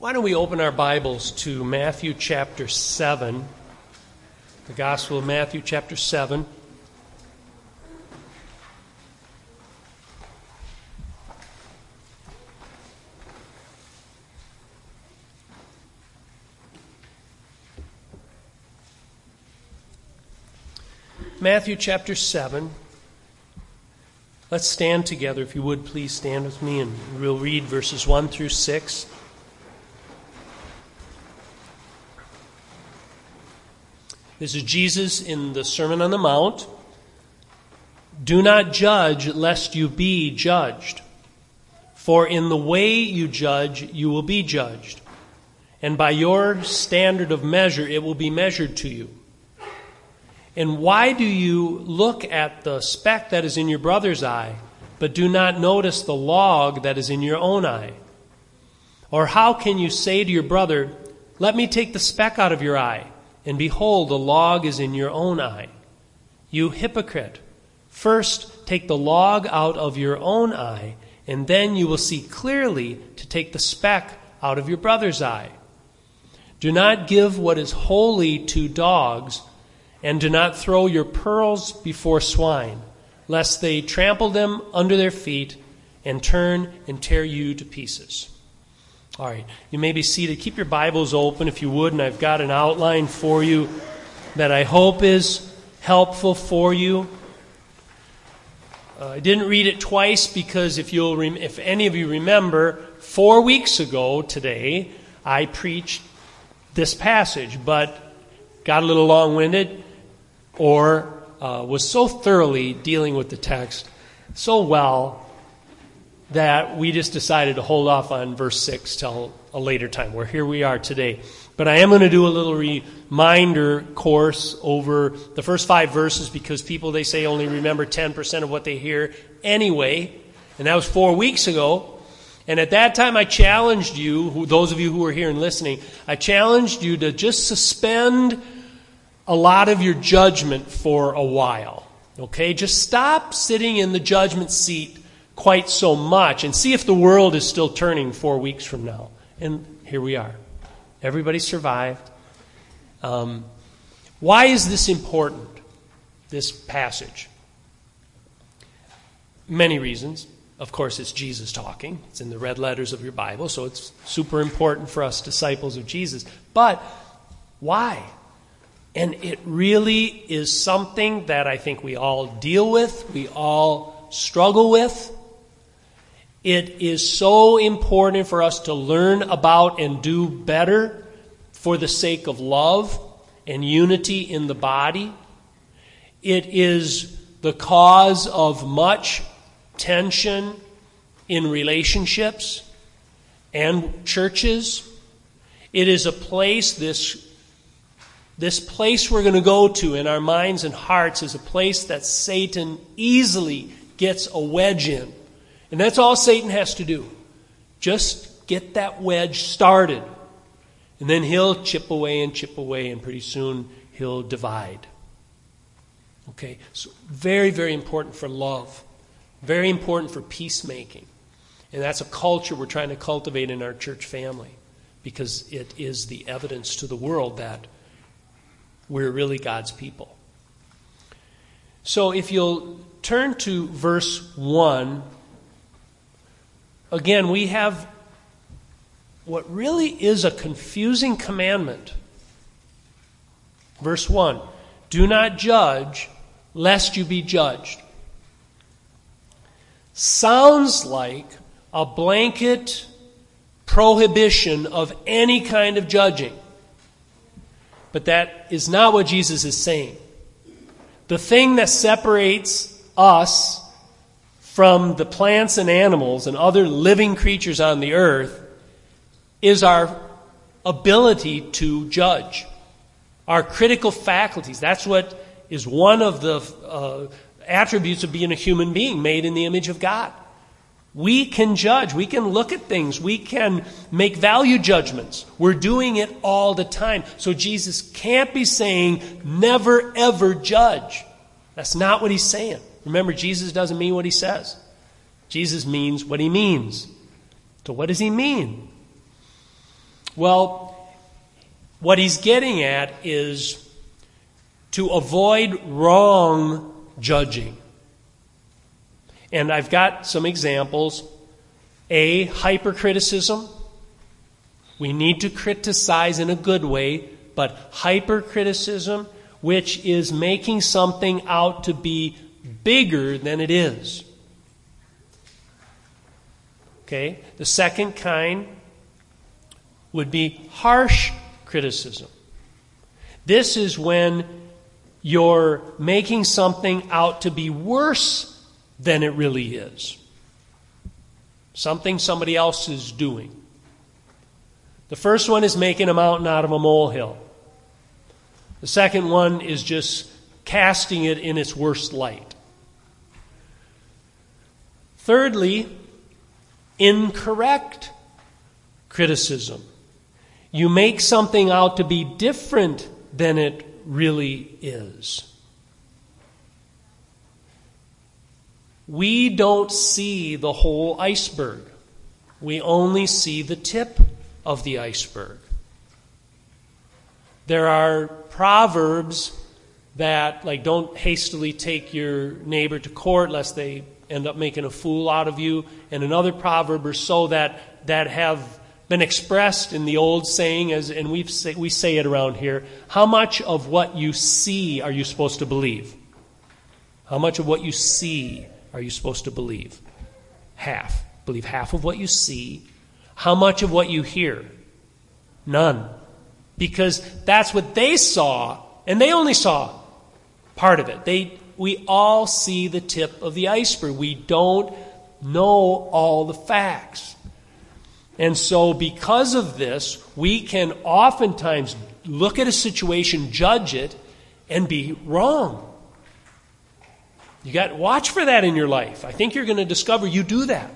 Why don't we open our Bibles to Matthew chapter 7, the Gospel of Matthew chapter 7. Matthew chapter 7. Let's stand together. If you would, please stand with me, and we'll read verses 1 through 6. This is Jesus in the Sermon on the Mount. Do not judge, lest you be judged. For in the way you judge, you will be judged. And by your standard of measure, it will be measured to you. And why do you look at the speck that is in your brother's eye, but do not notice the log that is in your own eye? Or how can you say to your brother, let me take the speck out of your eye, and behold, the log is in your own eye? You hypocrite! First take the log out of your own eye, and then you will see clearly to take the speck out of your brother's eye. Do not give what is holy to dogs, and do not throw your pearls before swine, lest they trample them under their feet and turn and tear you to pieces. All right, you may be seated. Keep your Bibles open if you would, and I've got an outline for you that I hope is helpful for you. I didn't read it twice because if any of you remember, 4 weeks ago today, I preached this passage, but got a little long-winded or was so thoroughly dealing with the text so well that we just decided to hold off on verse 6 till a later time. Where here we are today. But I am going to do a little reminder course over the first 5 verses because people, they say, only remember 10% of what they hear anyway. And that was 4 weeks ago. And at that time I challenged you, those of you who were here and listening, I challenged you to just suspend a lot of your judgment for a while. Okay? Just stop sitting in the judgment seat quite so much and see if the world is still turning 4 weeks from now. And here we are. Everybody survived. Why is this important, this passage? Many reasons. Of course, it's Jesus talking. It's in the red letters of your Bible, so it's super important for us disciples of Jesus. But why? And it really is something that I think we all deal with, we all struggle with. It is so important for us to learn about and do better for the sake of love and unity in the body. It is the cause of much tension in relationships and churches. It is a place, this place we're going to go to in our minds and hearts is a place that Satan easily gets a wedge in. And that's all Satan has to do. Just get that wedge started. And then he'll chip away, and pretty soon he'll divide. Okay? So very, very important for love. Very important for peacemaking. And that's a culture we're trying to cultivate in our church family. Because it is the evidence to the world that we're really God's people. So if you'll turn to verse 1... Again, we have what really is a confusing commandment. Verse 1, do not judge, lest you be judged. Sounds like a blanket prohibition of any kind of judging. But that is not what Jesus is saying. The thing that separates us from the plants and animals and other living creatures on the earth is our ability to judge. Our critical faculties. That's what is one of the attributes of being a human being made in the image of God. We can judge. We can look at things. We can make value judgments. We're doing it all the time. So Jesus can't be saying, never ever judge. That's not what he's saying. Remember, Jesus doesn't mean what he says. Jesus means what he means. So what does he mean? Well, what he's getting at is to avoid wrong judging. And I've got some examples. A, hypercriticism. We need to criticize in a good way, but hypercriticism, which is making something out to be bigger than it is. Okay? The second kind would be harsh criticism. This is when you're making something out to be worse than it really is. Something somebody else is doing. The first one is making a mountain out of a molehill. The second one is just casting it in its worst light. Thirdly, incorrect criticism. You make something out to be different than it really is. We don't see the whole iceberg. We only see the tip of the iceberg. There are proverbs that, like, don't hastily take your neighbor to court lest they end up making a fool out of you. And another proverb or so that have been expressed in the old saying, and we say it around here, how much of what you see are you supposed to believe? How much of what you see are you supposed to believe? Half. Believe half of what you see. How much of what you hear? None. Because that's what they saw, and they only saw part of it. We all see the tip of the iceberg. We don't know all the facts. And so because of this, we can oftentimes look at a situation, judge it, and be wrong. You got to watch for that in your life. I think you're going to discover you do that.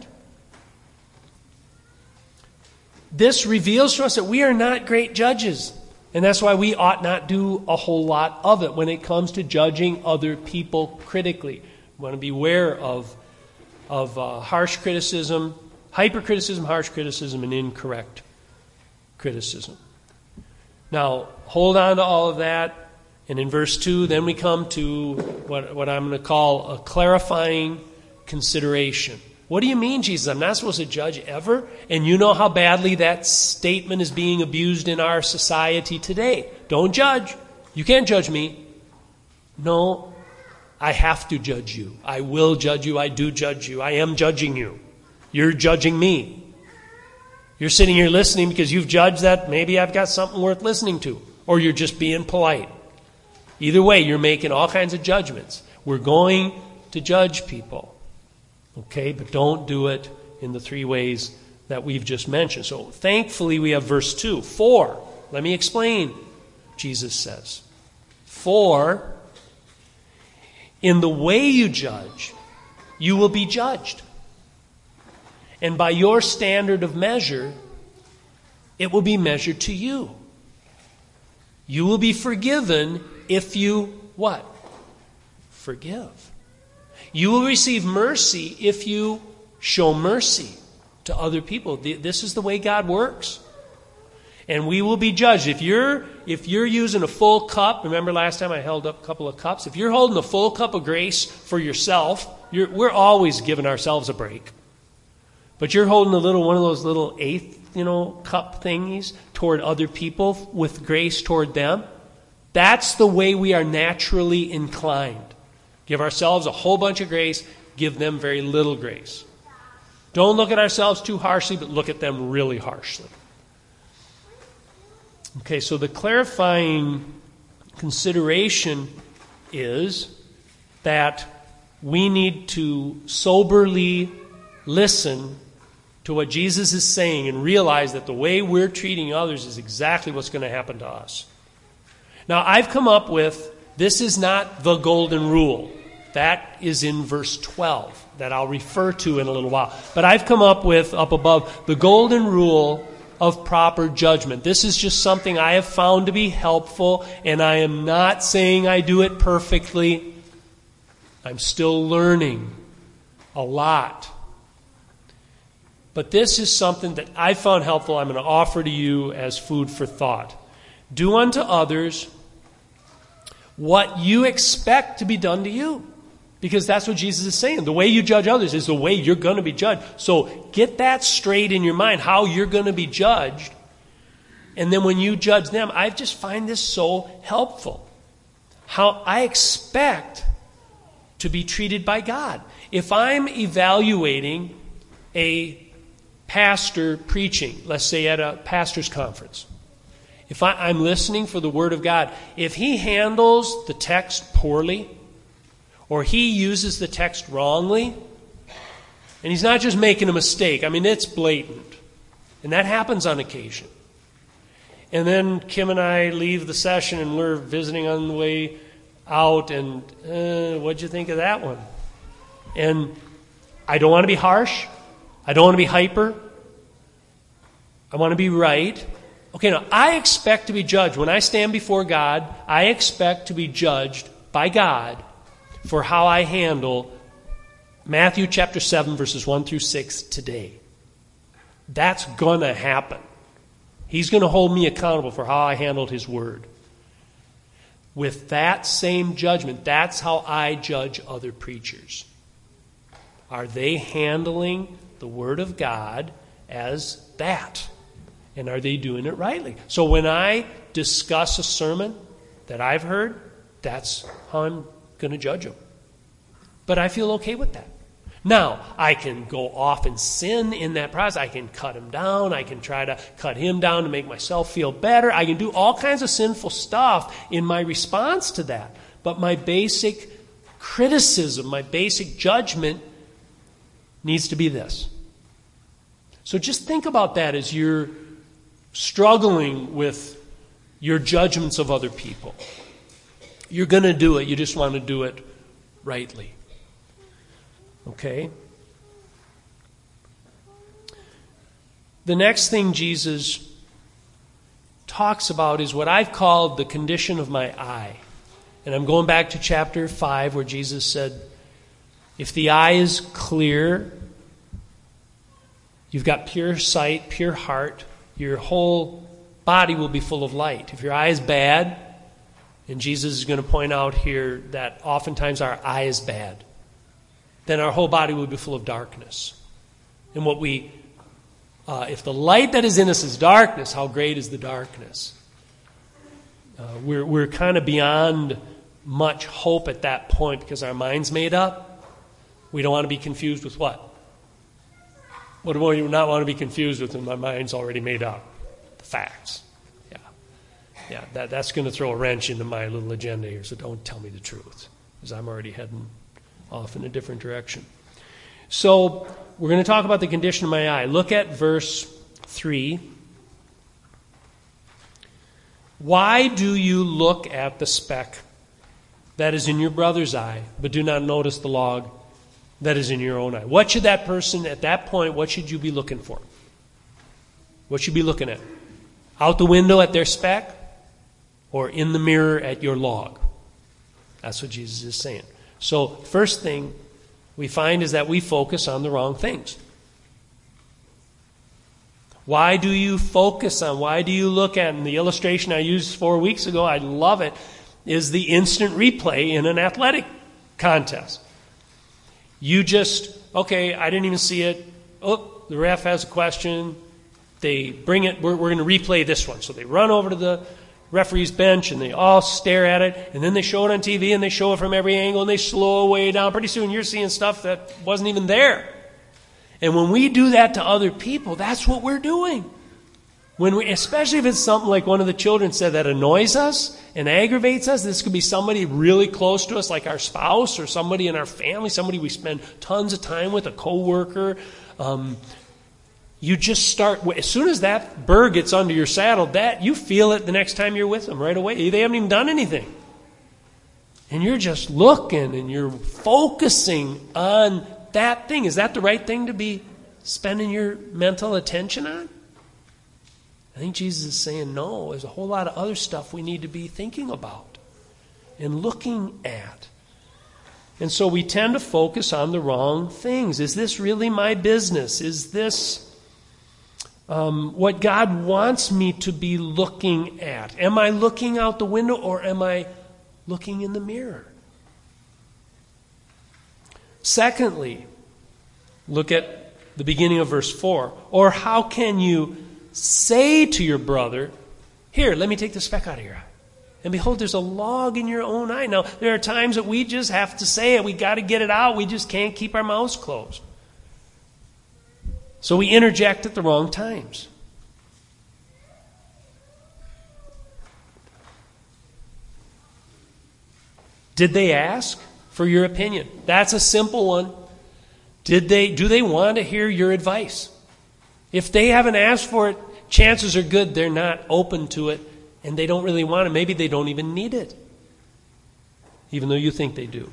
This reveals to us that we are not great judges. And that's why we ought not do a whole lot of it when it comes to judging other people critically. We want to be aware of harsh criticism, hypercriticism, harsh criticism, and incorrect criticism. Now, hold on to all of that. And in verse 2, then we come to what I'm going to call a clarifying consideration. What do you mean, Jesus? I'm not supposed to judge ever? And you know how badly that statement is being abused in our society today. Don't judge. You can't judge me. No, I have to judge you. I will judge you. I do judge you. I am judging you. You're judging me. You're sitting here listening because you've judged that maybe I've got something worth listening to. Or you're just being polite. Either way, you're making all kinds of judgments. We're going to judge people. Okay, but don't do it in the three ways that we've just mentioned. So thankfully we have verse 2. For, let me explain, Jesus says. For, in the way you judge, you will be judged. And by your standard of measure, it will be measured to you. You will be forgiven if you, what? Forgive. You will receive mercy if you show mercy to other people. This is the way God works. And we will be judged. If you're using a full cup, remember last time I held up a couple of cups? If you're holding a full cup of grace for yourself, we're always giving ourselves a break. But you're holding one of those little eighth, cup thingies toward other people with grace toward them. That's the way we are naturally inclined. Give ourselves a whole bunch of grace, give them very little grace. Don't look at ourselves too harshly, but look at them really harshly. Okay, so the clarifying consideration is that we need to soberly listen to what Jesus is saying and realize that the way we're treating others is exactly what's going to happen to us. Now, I've come up with, this is not the golden rule. That is in verse 12 that I'll refer to in a little while. But I've come up with, up above, the golden rule of proper judgment. This is just something I have found to be helpful, and I am not saying I do it perfectly. I'm still learning a lot. But this is something that I found helpful. I'm going to offer to you as food for thought. Do unto others what you expect to be done to you. Because that's what Jesus is saying. The way you judge others is the way you're going to be judged. So get that straight in your mind, how you're going to be judged. And then when you judge them, I just find this so helpful. How I expect to be treated by God. If I'm evaluating a pastor preaching, let's say at a pastor's conference, if I'm listening for the Word of God, if he handles the text poorly, or he uses the text wrongly, and he's not just making a mistake, I mean, it's blatant. And that happens on occasion. And then Kim and I leave the session and we're visiting on the way out, and what'd you think of that one? And I don't want to be harsh. I don't want to be hyper. I want to be right. Okay, now, I expect to be judged. When I stand before God, I expect to be judged by God for how I handle Matthew chapter 7, verses 1 through 6 today. That's going to happen. He's going to hold me accountable for how I handled His Word. With that same judgment, that's how I judge other preachers. Are they handling the Word of God as that? And are they doing it rightly? So when I discuss a sermon that I've heard, that's how I'm going to judge them. But I feel okay with that. Now, I can go off and sin in that process. I can cut him down. I can try to cut him down to make myself feel better. I can do all kinds of sinful stuff in my response to that. But my basic criticism, my basic judgment needs to be this. So just think about that as you're struggling with your judgments of other people. You're going to do it. You just want to do it rightly. Okay? The next thing Jesus talks about is what I've called the condition of my eye. And I'm going back to chapter 5 where Jesus said, if the eye is clear, you've got pure sight, pure heart, your whole body will be full of light. If your eye is bad, and Jesus is going to point out here that oftentimes our eye is bad, then our whole body will be full of darkness. And if the light that is in us is darkness, how great is the darkness? We're kind of beyond much hope at that point because our mind's made up. We don't want to be confused with what? What do we not want to be confused with when my mind's already made up? The facts. Yeah, that's going to throw a wrench into my little agenda here, so don't tell me the truth, because I'm already heading off in a different direction. So we're going to talk about the condition of my eye. Look at verse 3. Why do you look at the speck that is in your brother's eye, but do not notice the log that is in your own eye? What should that person, at that point, what should you be looking for? What should you be looking at? Out the window at their speck, or in the mirror at your log? That's what Jesus is saying. So, first thing we find is that we focus on the wrong things. Why do you focus on, why do you look at, and the illustration I used 4 weeks ago, I love it, is the instant replay in an athletic contest. You just, okay, I didn't even see it. Oh, the ref has a question. They bring it, we're going to replay this one. So they run over to the referee's bench and they all stare at it, and then they show it on TV and they show it from every angle and they slow way down. Pretty soon you're seeing stuff that wasn't even there. And when we do that to other people, that's what we're doing. Especially if it's something like one of the children said that annoys us and aggravates us. This could be somebody really close to us, like our spouse or somebody in our family, somebody we spend tons of time with, a coworker. You just start, as soon as that burr gets under your saddle, that you feel it the next time you're with them right away. They haven't even done anything. And you're just looking and you're focusing on that thing. Is that the right thing to be spending your mental attention on? I think Jesus is saying no. There's a whole lot of other stuff we need to be thinking about and looking at. And so we tend to focus on the wrong things. Is this really my business? Is this what God wants me to be looking at. Am I looking out the window or am I looking in the mirror? Secondly, look at the beginning of verse 4. Or how can you say to your brother, here, let me take the speck out of your eye. And behold, there's a log in your own eye. Now, there are times that we just have to say it. We got to get it out. We just can't keep our mouths closed. So we interject at the wrong times. Did they ask for your opinion? That's a simple one. Do they want to hear your advice? If they haven't asked for it, chances are good they're not open to it and they don't really want it. Maybe they don't even need it, even though you think they do.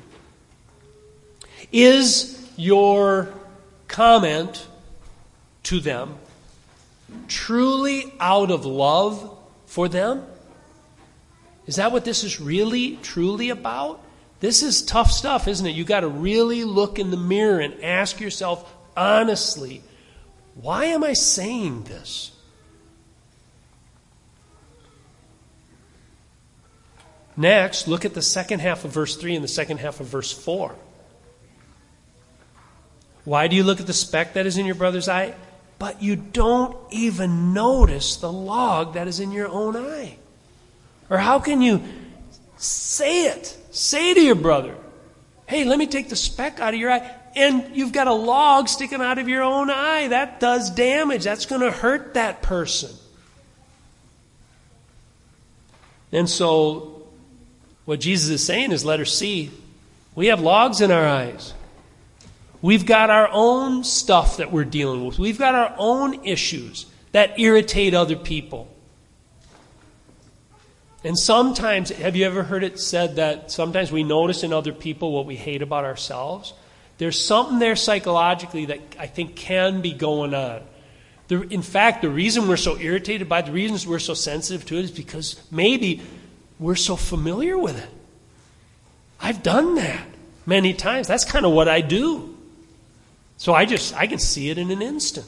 Is your comment to them truly out of love for them? Is that what this is really, truly about? This is tough stuff, isn't it? You've got to really look in the mirror and ask yourself honestly, why am I saying this? Next, look at the second half of verse 3 and the second half of verse 4. Why do you look at the speck that is in your brother's eye, but you don't even notice the log that is in your own eye? Or how can you say it? Say to your brother, hey, let me take the speck out of your eye, and you've got a log sticking out of your own eye. That does damage. That's going to hurt that person. And so what Jesus is saying is, letter C, we have logs in our eyes. We've got our own stuff that we're dealing with. We've got our own issues that irritate other people. And sometimes, have you ever heard it said that sometimes we notice in other people what we hate about ourselves? There's something there psychologically that I think can be going on. In fact, the reason we're so irritated by it, the reasons we're so sensitive to it is because maybe we're so familiar with it. I've done that many times. That's kind of what I do. So I can see it in an instant.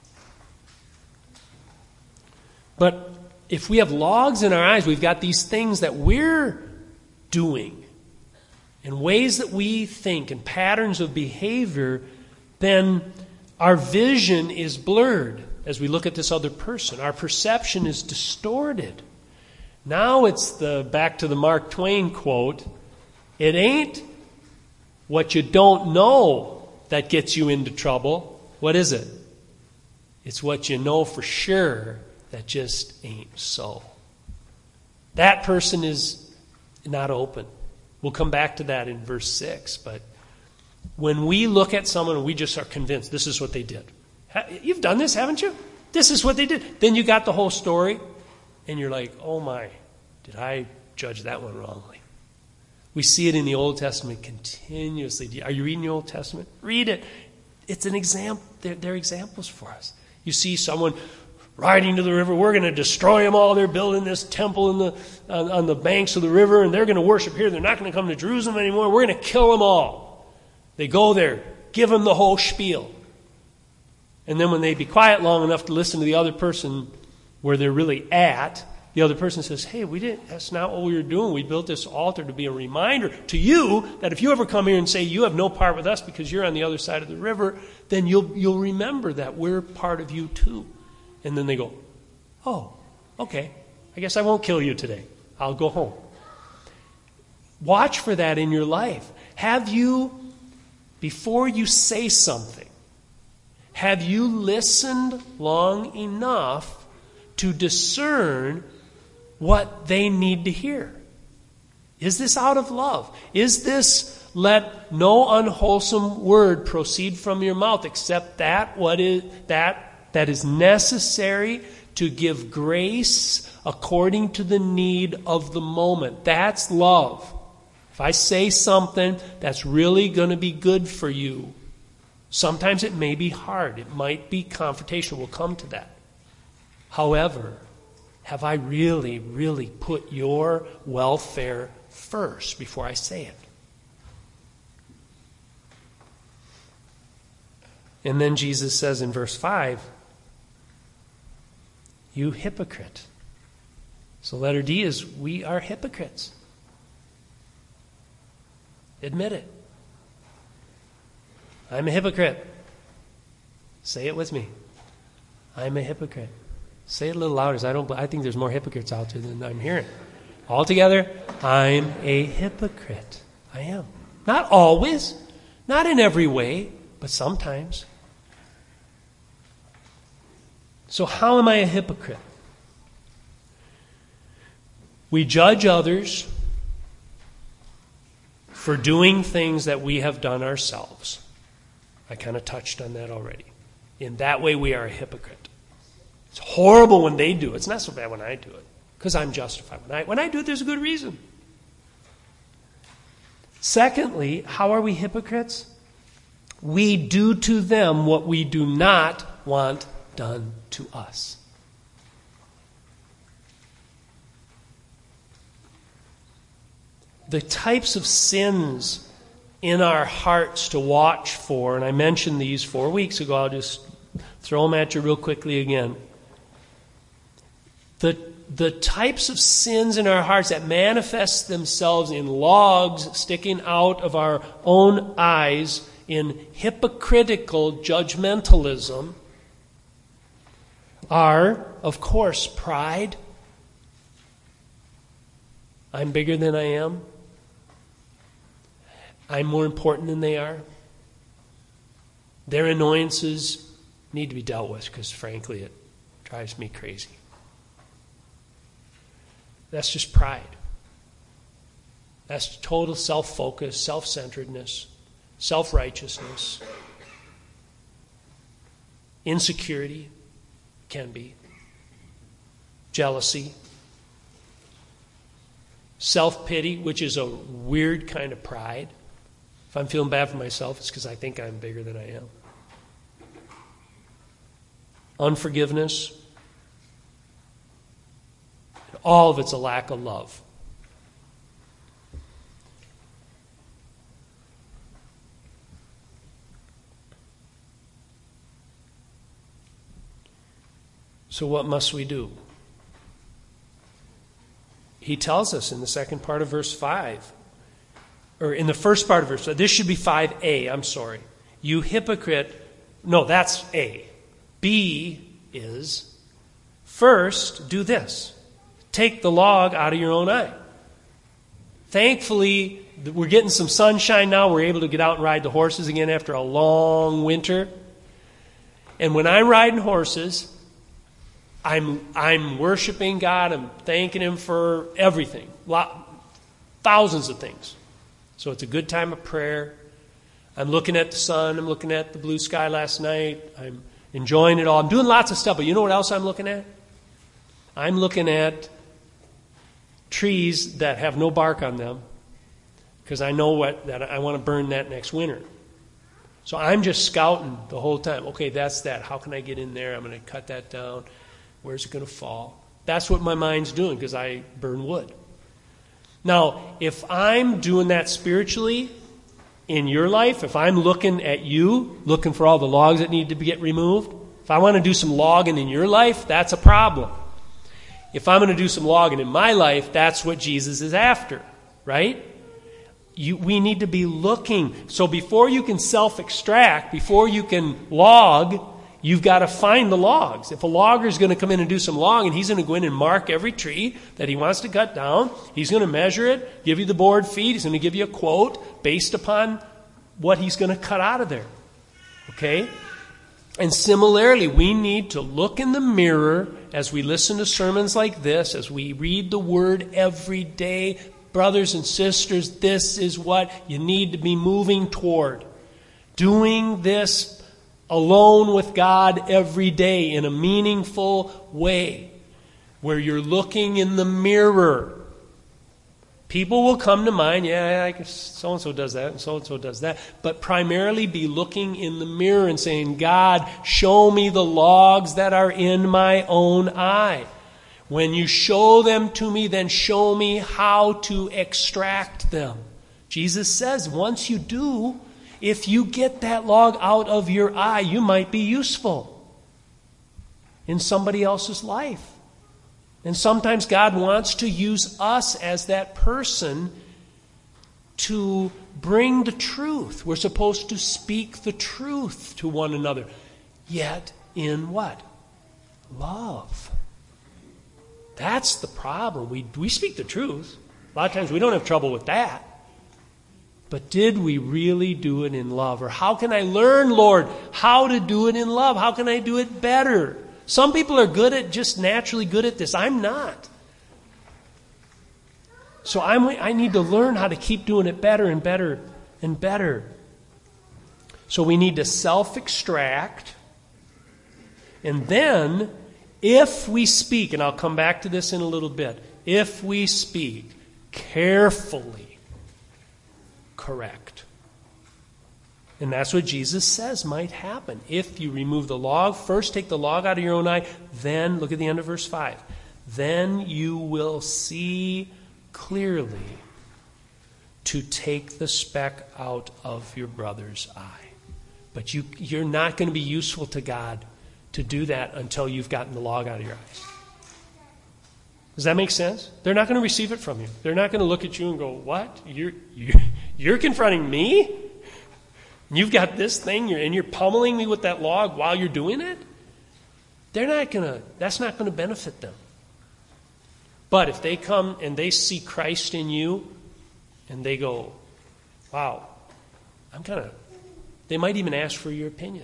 But if we have logs in our eyes, we've got these things that we're doing and ways that we think and patterns of behavior, then our vision is blurred as we look at this other person. Our perception is distorted. Now it's back to the Mark Twain quote, it ain't what you don't know that gets you into trouble. What is it? It's what you know for sure that just ain't so. That person is not open. We'll come back to that in verse 6. But when we look at someone and we just are convinced this is what they did. You've done this, haven't you? This is what they did. Then you got the whole story and you're like, oh my, did I judge that one wrongly? We see it in the Old Testament continuously. Are you reading the Old Testament? Read it. It's an example. They're examples for us. You see someone riding to the river. We're going to destroy them all. They're building this temple on the banks of the river, and they're going to worship here. They're not going to come to Jerusalem anymore. We're going to kill them all. They go there, give them the whole spiel. And then when they be quiet long enough to listen to the other person where they're really at, the other person says, hey, that's not what we were doing. We built this altar to be a reminder to you that if you ever come here and say you have no part with us because you're on the other side of the river, then you'll remember that we're part of you too. And then they go, oh, okay, I guess I won't kill you today. I'll go home. Watch for that in your life. Have you, before you say something, have you listened long enough to discern what they need to hear? Is this out of love? Is this let no unwholesome word proceed from your mouth except that is necessary to give grace according to the need of the moment? That's love. If I say something that's really going to be good for you, sometimes it may be hard. It might be confrontational. We'll come to that. However, have I really, really put your welfare first before I say it? And then Jesus says in verse 5, You hypocrite. So letter D is we are hypocrites. Admit it. I'm a hypocrite. Say it with me. I'm a hypocrite. Say it a little louder. I think there's more hypocrites out there than I'm hearing. All together, I'm a hypocrite. I am. Not always. Not in every way, but sometimes. So how am I a hypocrite? We judge others for doing things that we have done ourselves. I kind of touched on that already. In that way, we are a hypocrite. It's horrible when they do it. It's not so bad when I do it, because I'm justified. When I do it, there's a good reason. Secondly, how are we hypocrites? We do to them what we do not want done to us. The types of sins in our hearts to watch for, and I mentioned these 4 weeks ago, I'll just throw them at you real quickly again. The types of sins in our hearts that manifest themselves in logs sticking out of our own eyes in hypocritical judgmentalism are, of course, pride. I'm bigger than I am. I'm more important than they are. Their annoyances need to be dealt with because, frankly, it drives me crazy. That's just pride. That's total self-focus, self-centeredness, self-righteousness. Insecurity can be. Jealousy. Self-pity, which is a weird kind of pride. If I'm feeling bad for myself, it's because I think I'm bigger than I am. Unforgiveness. All of it's a lack of love. So what must we do? He tells us in the second part of verse 5, or in the first part of verse 5, this should be 5a, I'm sorry. You hypocrite, no, that's A. B is, first, do this. Take the log out of your own eye. Thankfully, we're getting some sunshine now. We're able to get out and ride the horses again after a long winter. And when I'm riding horses, I'm worshiping God. I'm thanking Him for everything. Thousands of things. So it's a good time of prayer. I'm looking at the sun. I'm looking at the blue sky last night. I'm enjoying it all. I'm doing lots of stuff. But you know what else I'm looking at? I'm looking at trees that have no bark on them because I know that I want to burn that next winter. So I'm just scouting the whole time. Okay, that's that. How can I get in there? I'm going to cut that down. Where's it going to fall? That's what my mind's doing because I burn wood. Now, if I'm doing that spiritually in your life, if I'm looking at you, looking for all the logs that need to get removed, if I want to do some logging in your life, that's a problem. If I'm going to do some logging in my life, that's what Jesus is after, right? We need to be looking. So before you can self-extract, before you can log, you've got to find the logs. If a logger is going to come in and do some logging, he's going to go in and mark every tree that he wants to cut down. He's going to measure it, give you the board feet. He's going to give you a quote based upon what he's going to cut out of there. Okay? And similarly, we need to look in the mirror as we listen to sermons like this, as we read the Word every day. Brothers and sisters, this is what you need to be moving toward. Doing this alone with God every day in a meaningful way, where you're looking in the mirror. People will come to mind, yeah, I guess so-and-so does that, and so-and-so does that. But primarily be looking in the mirror and saying, God, show me the logs that are in my own eye. When you show them to me, then show me how to extract them. Jesus says, once you do, if you get that log out of your eye, you might be useful. in somebody else's life. And sometimes God wants to use us as that person to bring the truth. We're supposed to speak the truth to one another. Yet in what? Love. That's the problem. We speak the truth. A lot of times we don't have trouble with that. But did we really do it in love? Or how can I learn, Lord, how to do it in love? How can I do it better? Some people are just naturally good at this. I'm not. So I need to learn how to keep doing it better and better and better. So we need to self-extract. And then, if we speak, and I'll come back to this in a little bit, if we speak, carefully correct. And that's what Jesus says might happen. If you remove the log, first take the log out of your own eye, then, look at the end of verse 5, then you will see clearly to take the speck out of your brother's eye. But you're not going to be useful to God to do that until you've gotten the log out of your eyes. Does that make sense? They're not going to receive it from you. They're not going to look at you and go, what? You're confronting me? You've got this thing, and you're pummeling me with that log while you're doing it? That's not going to benefit them. But if they come and they see Christ in you, and they go, wow, they might even ask for your opinion.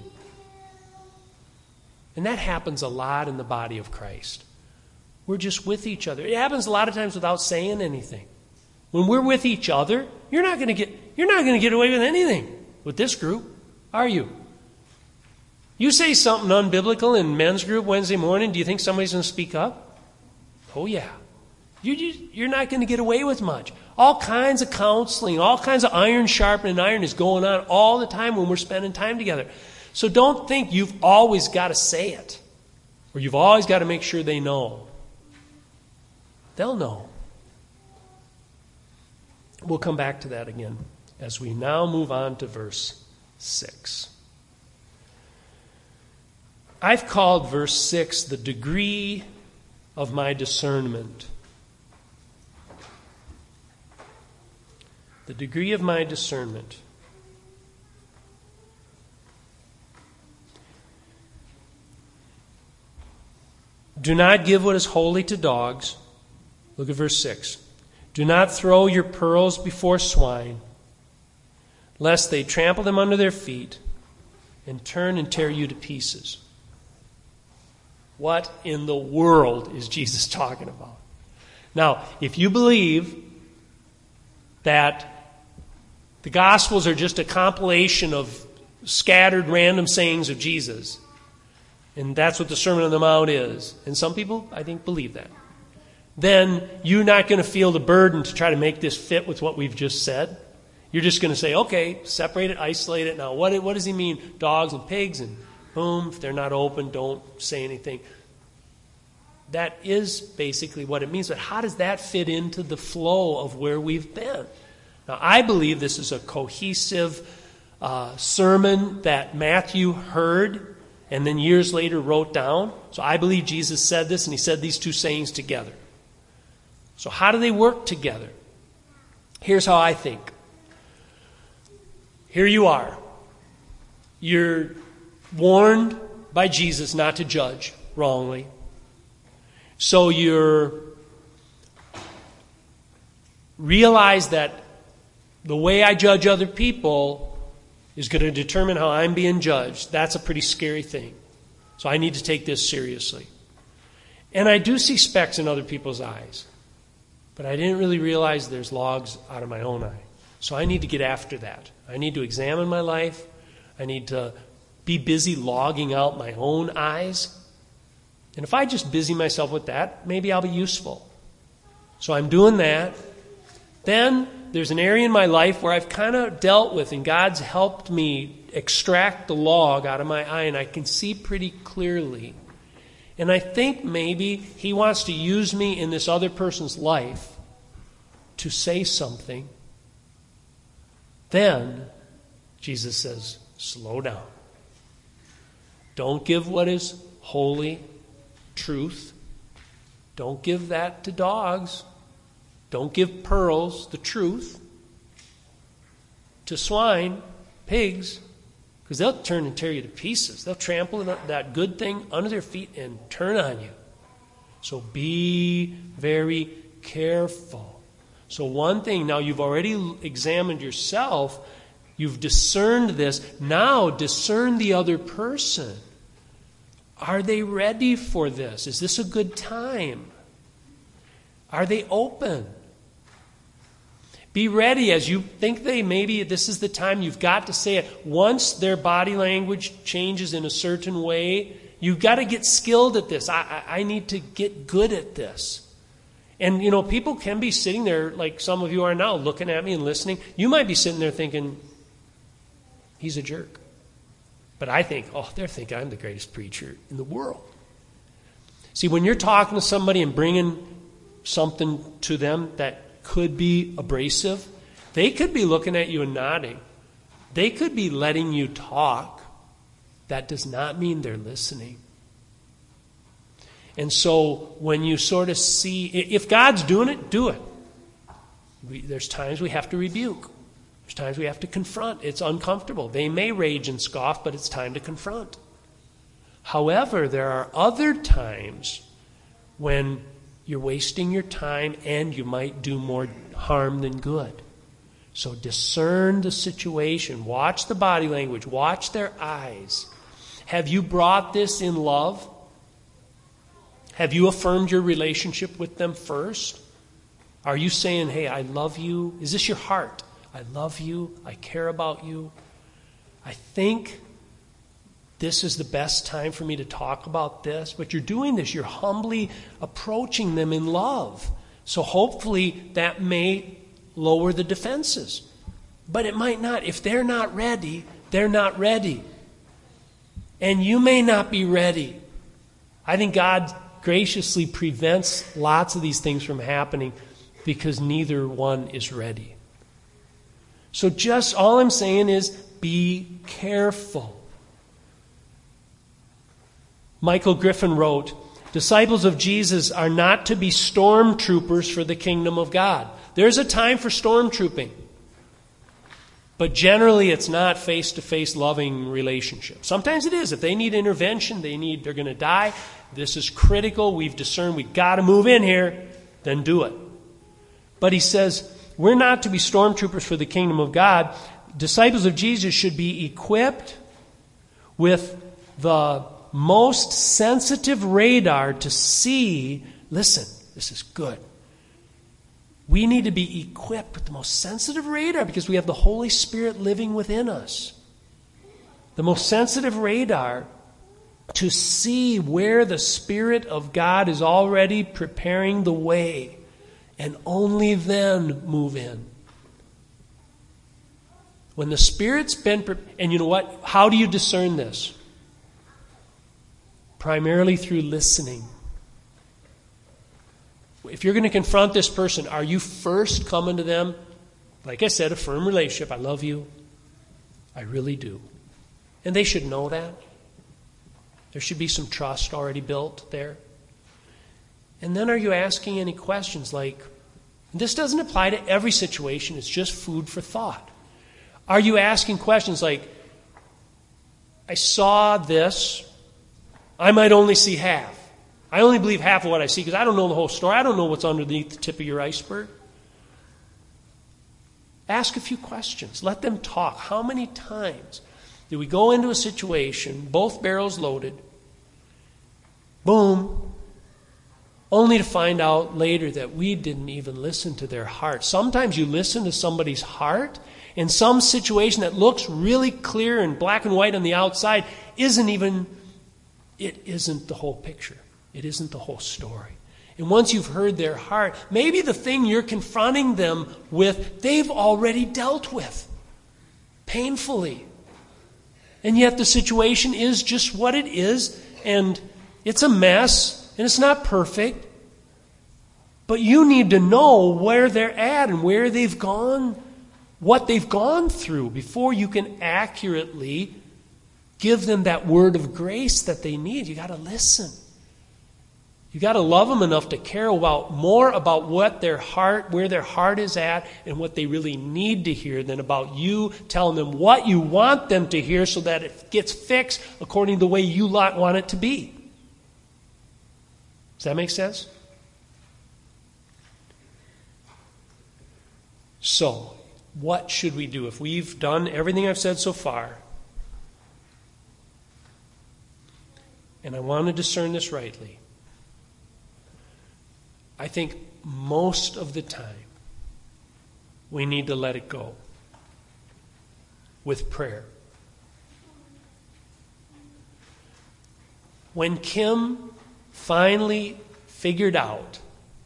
And that happens a lot in the body of Christ. We're just with each other. It happens a lot of times without saying anything. When we're with each other, you're not going to get away with anything with this group, are you? You say something unbiblical in men's group Wednesday morning, do you think somebody's going to speak up? Oh yeah. You're not going to get away with much. All kinds of counseling, all kinds of iron sharpening iron is going on all the time when we're spending time together. So don't think you've always got to say it, or you've always got to make sure they know. They'll know. We'll come back to that again as we now move on to verse 6. I've called verse 6 the degree of my discernment. The degree of my discernment. Do not give what is holy to dogs. Look at verse 6. Do not throw your pearls before swine, lest they trample them under their feet and turn and tear you to pieces. What in the world is Jesus talking about? Now, if you believe that the Gospels are just a compilation of scattered random sayings of Jesus, and that's what the Sermon on the Mount is, and some people, I think, believe that, then you're not going to feel the burden to try to make this fit with what we've just said. You're just going to say, okay, separate it, isolate it. Now, what does he mean? Dogs and pigs, and boom, if they're not open, don't say anything. That is basically what it means. But how does that fit into the flow of where we've been? Now, I believe this is a cohesive sermon that Matthew heard and then years later wrote down. So I believe Jesus said this, and he said these two sayings together. So how do they work together? Here's how I think. Here you are. You're warned by Jesus not to judge wrongly. So you realize that the way I judge other people is going to determine how I'm being judged. That's a pretty scary thing. So I need to take this seriously. And I do see specks in other people's eyes. But I didn't really realize there's logs out of my own eye. So I need to get after that. I need to examine my life. I need to be busy logging out my own eyes. And if I just busy myself with that, maybe I'll be useful. So I'm doing that. Then there's an area in my life where I've kind of dealt with, and God's helped me extract the log out of my eye, and I can see pretty clearly. And I think maybe he wants to use me in this other person's life to say something. Then, Jesus says, slow down. Don't give what is holy truth. Don't give that to dogs. Don't give pearls, the truth, to swine, pigs, because they'll turn and tear you to pieces. They'll trample that good thing under their feet and turn on you. So be very careful. So one thing, now you've already examined yourself. You've discerned this. Now discern the other person. Are they ready for this? Is this a good time? Are they open? Be ready as you think maybe this is the time. You've got to say it. Once their body language changes in a certain way, you've got to get skilled at this. I need to get good at this. And, people can be sitting there like some of you are now, looking at me and listening. You might be sitting there thinking, he's a jerk. But I think, they're thinking I'm the greatest preacher in the world. See, when you're talking to somebody and bringing something to them that could be abrasive, they could be looking at you and nodding. They could be letting you talk. That does not mean they're listening. And so when you sort of see, if God's doing it, do it. There's times we have to rebuke. There's times we have to confront. It's uncomfortable. They may rage and scoff, but it's time to confront. However, there are other times when you're wasting your time and you might do more harm than good. So discern the situation. Watch the body language. Watch their eyes. Have you brought this in love? Have you affirmed your relationship with them first? Are you saying, hey, I love you? Is this your heart? I love you. I care about you. I think this is the best time for me to talk about this. But you're doing this. You're humbly approaching them in love. So hopefully that may lower the defenses. But it might not. If they're not ready, they're not ready. And you may not be ready. I think God graciously prevents lots of these things from happening because neither one is ready. So just all I'm saying is be careful. Michael Griffin wrote, disciples of Jesus are not to be stormtroopers for the kingdom of God. There's a time for stormtrooping. But generally it's not face-to-face loving relationship. Sometimes it is. If they need intervention, they're going to die. This is critical. We've discerned we've got to move in here. Then do it. But he says, we're not to be stormtroopers for the kingdom of God. Disciples of Jesus should be equipped with the most sensitive radar to see, listen, this is good. We need to be equipped with the most sensitive radar because we have the Holy Spirit living within us. The most sensitive radar to see where the Spirit of God is already preparing the way, and only then move in. When the Spirit's been, and you know what? How do you discern this? Primarily through listening. If you're going to confront this person, are you first coming to them, like I said, a firm relationship? I love you. I really do. And they should know that. There should be some trust already built there. And then are you asking any questions like, this doesn't apply to every situation, it's just food for thought. Are you asking questions like, I saw this, I might only see half. I only believe half of what I see because I don't know the whole story. I don't know what's underneath the tip of your iceberg. Ask a few questions. Let them talk. How many times do we go into a situation, both barrels loaded, boom, only to find out later that we didn't even listen to their heart. Sometimes you listen to somebody's heart in some situation that looks really clear and black and white on the outside it isn't the whole picture. It isn't the whole story. And once you've heard their heart, maybe the thing you're confronting them with, they've already dealt with painfully. And yet the situation is just what it is, and it's a mess, and it's not perfect. But you need to know where they're at and where they've gone, what they've gone through before you can accurately give them that word of grace that they need. You got to listen. You got to love them enough to care more about what where their heart is at and what they really need to hear than about you telling them what you want them to hear so that it gets fixed according to the way you want it to be. Does that make sense? So, what should we do? If we've done everything I've said so far, and I want to discern this rightly, I think most of the time we need to let it go with prayer. When Kim finally figured out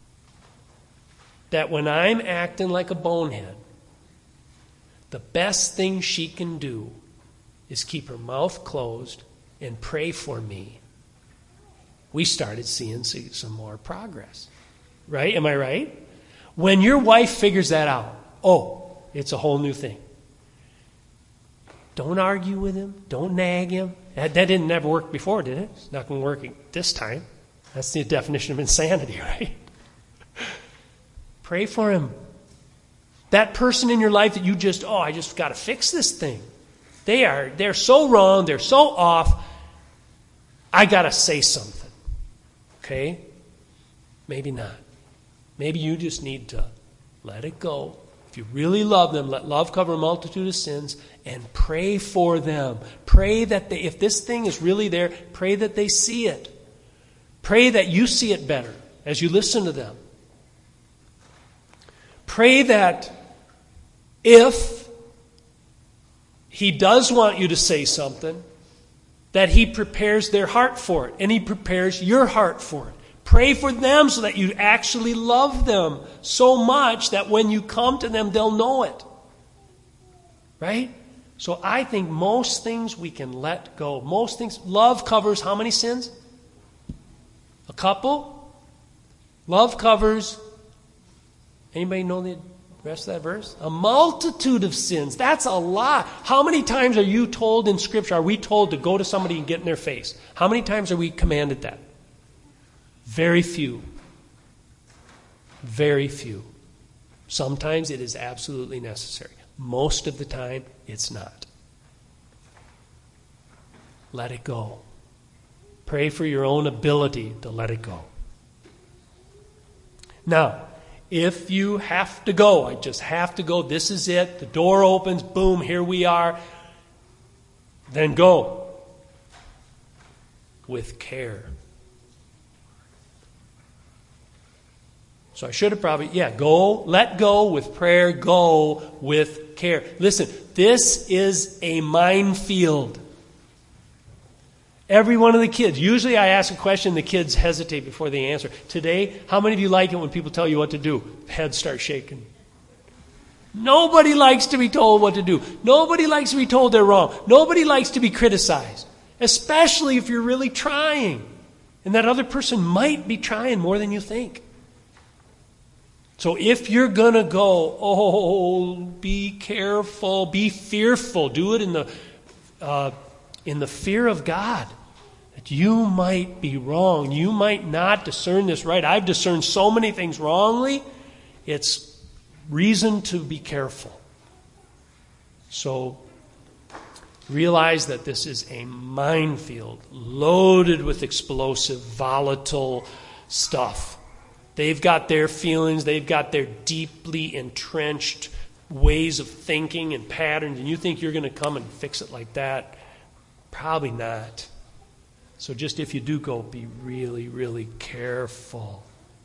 that when I'm acting like a bonehead, the best thing she can do is keep her mouth closed and pray for me, we started seeing some more progress. Right? Am I right? When your wife figures that out, it's a whole new thing. Don't argue with him. Don't nag him. That didn't never work before, did it? It's not going to work this time. That's the definition of insanity, right? Pray for him. That person in your life that you I just got to fix this thing. They're so wrong. They're so off. I got to say something. Okay? Maybe not. Maybe you just need to let it go. If you really love them, let love cover a multitude of sins and pray for them. Pray that if this thing is really there, pray that they see it. Pray that you see it better as you listen to them. Pray that if he does want you to say something, that he prepares their heart for it and he prepares your heart for it. Pray for them so that you actually love them so much that when you come to them, they'll know it. Right? So I think most things we can let go. Most things. Love covers how many sins? A couple? Love covers, anybody know the rest of that verse? A multitude of sins. That's a lot. How many times are you told in Scripture, are we told to go to somebody and get in their face? How many times are we commanded that? Very few. Very few. Sometimes it is absolutely necessary. Most of the time, it's not. Let it go. Pray for your own ability to let it go. Now, if you have to go, I just have to go, this is it, the door opens, boom, here we are, then go. With care. So I should have go, let go with prayer, go with care. Listen, this is a minefield. Every one of the kids, usually I ask a question, the kids hesitate before they answer. Today, how many of you like it when people tell you what to do? Heads start shaking. Nobody likes to be told what to do. Nobody likes to be told they're wrong. Nobody likes to be criticized, especially if you're really trying. And that other person might be trying more than you think. So if you're going to go, be careful, be fearful. Do it in the fear of God. That you might be wrong. You might not discern this right. I've discerned so many things wrongly. It's reason to be careful. So realize that this is a minefield loaded with explosive, volatile stuff. They've got their feelings. They've got their deeply entrenched ways of thinking and patterns. And you think you're going to come and fix it like that? Probably not. So just if you do go, be really, really careful.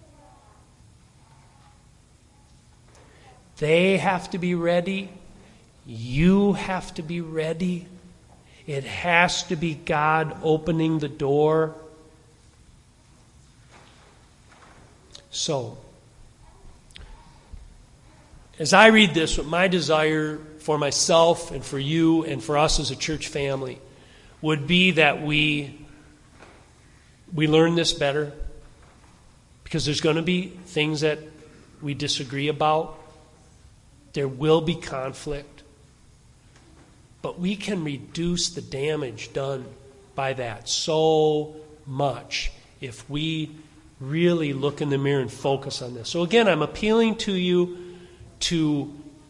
They have to be ready. You have to be ready. It has to be God opening the door. So, as I read this, what my desire for myself and for you and for us as a church family would be that we learn this better, because there's going to be things that we disagree about. There will be conflict. But we can reduce the damage done by that so much if we really look in the mirror and focus on this. So again, I'm appealing to you to,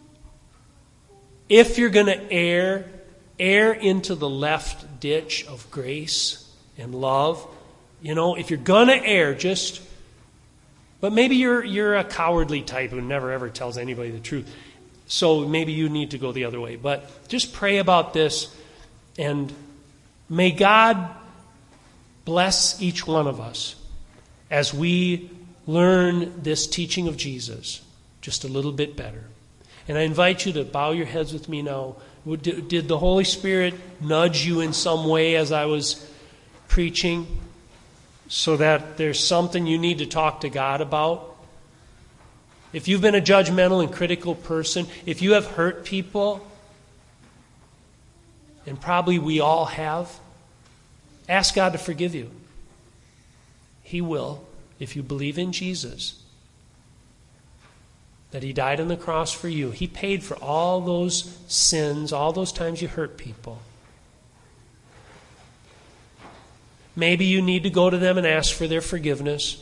if you're going to err into the left ditch of grace and love. If you're going to err, but maybe you're a cowardly type who never ever tells anybody the truth. So maybe you need to go the other way. But just pray about this, and may God bless each one of us as we learn this teaching of Jesus just a little bit better. And I invite you to bow your heads with me now. Did the Holy Spirit nudge you in some way as I was preaching, so that there's something you need to talk to God about? If you've been a judgmental and critical person, if you have hurt people, and probably we all have, ask God to forgive you. He will, if you believe in Jesus, that He died on the cross for you. He paid for all those sins, all those times you hurt people. Maybe you need to go to them and ask for their forgiveness.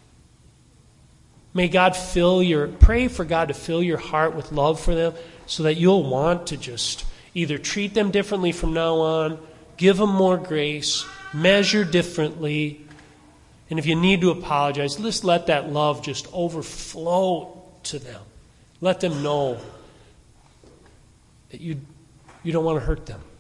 May God pray for God to fill your heart with love for them, so that you'll want to just either treat them differently from now on, give them more grace, measure differently, and if you need to apologize, just let that love just overflow to them. Let them know that you don't want to hurt them.